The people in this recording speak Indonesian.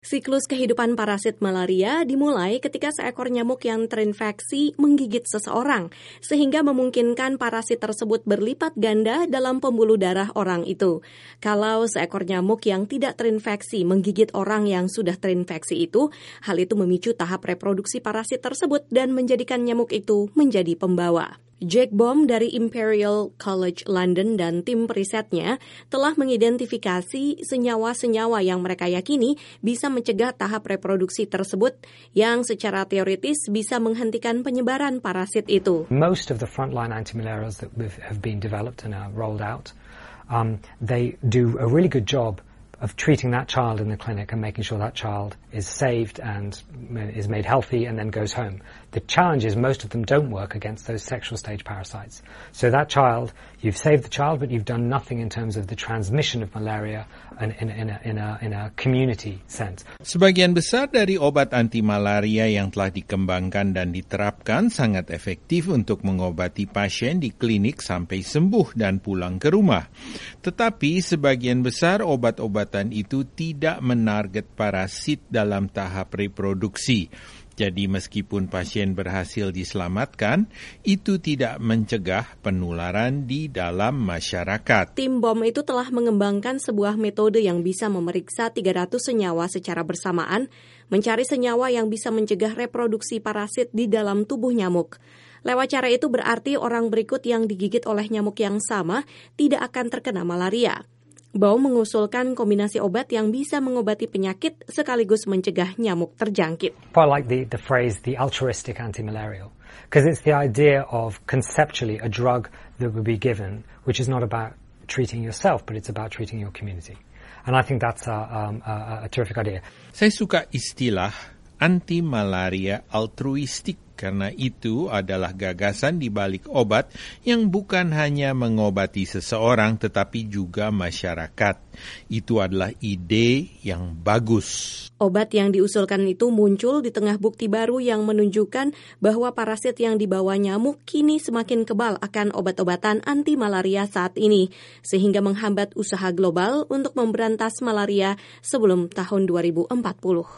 Siklus kehidupan parasit malaria dimulai ketika seekor nyamuk yang terinfeksi menggigit seseorang, sehingga memungkinkan parasit tersebut berlipat ganda dalam pembuluh darah orang itu. Kalau seekor nyamuk yang tidak terinfeksi menggigit orang yang sudah terinfeksi itu, hal itu memicu tahap reproduksi parasit tersebut dan menjadikan nyamuk itu menjadi pembawa. Jake Baum dari Imperial College London dan tim perisetnya telah mengidentifikasi senyawa-senyawa yang mereka yakini bisa mencegah tahap reproduksi tersebut yang secara teoritis bisa menghentikan penyebaran parasit itu. Most of the frontline antimalarials that have been developed and are rolled out, they do a really good job of treating that child in the clinic and making sure that child is saved and is made healthy and then goes home. The challenge is most of them don't work against those sexual stage parasites. So that child, you've saved the child, but you've done nothing in terms of the transmission of malaria in a community sense. Sebagian besar dari obat anti malaria yang telah dikembangkan dan diterapkan sangat efektif untuk mengobati pasien di klinik sampai sembuh dan pulang ke rumah. Tetapi sebagian besar obat-obatan itu tidak menarget parasit dalam tahap reproduksi. Jadi meskipun pasien berhasil diselamatkan, itu tidak mencegah penularan di dalam masyarakat. Tim BOM itu telah mengembangkan sebuah metode yang bisa memeriksa 300 senyawa secara bersamaan, mencari senyawa yang bisa mencegah reproduksi parasit di dalam tubuh nyamuk. Lewat cara itu berarti orang berikut yang digigit oleh nyamuk yang sama tidak akan terkena malaria. Baum mengusulkan kombinasi obat yang bisa mengobati penyakit sekaligus mencegah nyamuk terjangkit. I like the phrase the altruistic antimalarial because it's the idea of conceptually a drug that would be given which is not about treating yourself but it's about treating your community. And I think that's a terrific idea. Saya suka istilah anti-malaria altruistik karena itu adalah gagasan di balik obat yang bukan hanya mengobati seseorang tetapi juga masyarakat. Itu adalah ide yang bagus. Obat yang diusulkan itu muncul di tengah bukti baru yang menunjukkan bahwa parasit yang dibawa nyamuk kini semakin kebal akan obat-obatan anti malaria saat ini, sehingga menghambat usaha global untuk memberantas malaria sebelum tahun 2040.